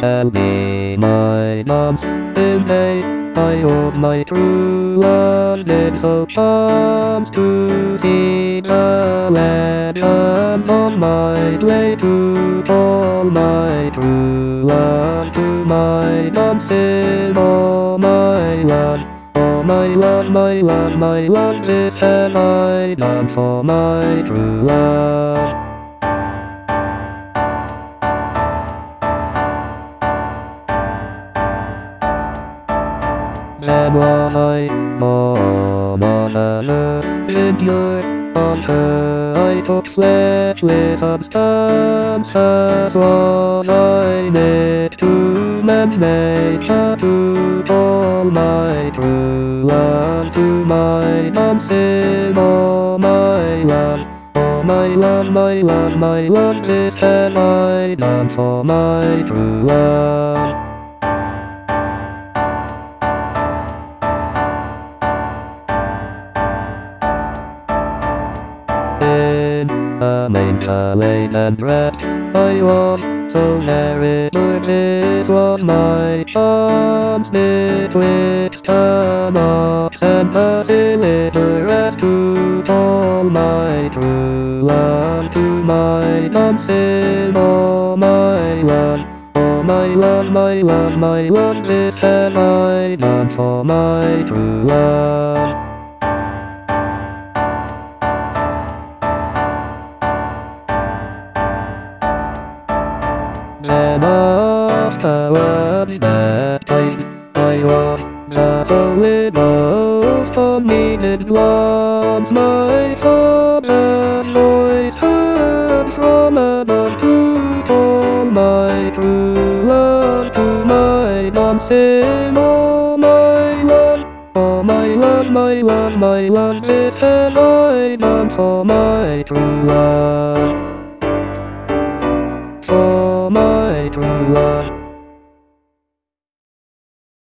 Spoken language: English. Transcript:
shall be my mom's in May. I hope my true love lives so comes to see the land, and on my way to call my true love to my mom's in all my land. Oh my love, my love, my love, this have I done for my true love. Then was I born on an earth impure. On her I took flesh with substance, as was I made to man's nature to call my true love to my non-sin, oh my love. Oh my love, my love, my love, this have I done for my true love. In a manger laid and wrapped, I was so merry, this was my arms betwixt an ox and a silly grass to call my true love to my non-sin, oh my love. Oh my love, my love, my love, this have I done for my true love. Then afterwards baptized, I was the Holy Ghost committed once. My Father's voice heard from above to call my true love to my non-sin, oh my love. Oh my love, my love, my love, this have I done for my true love.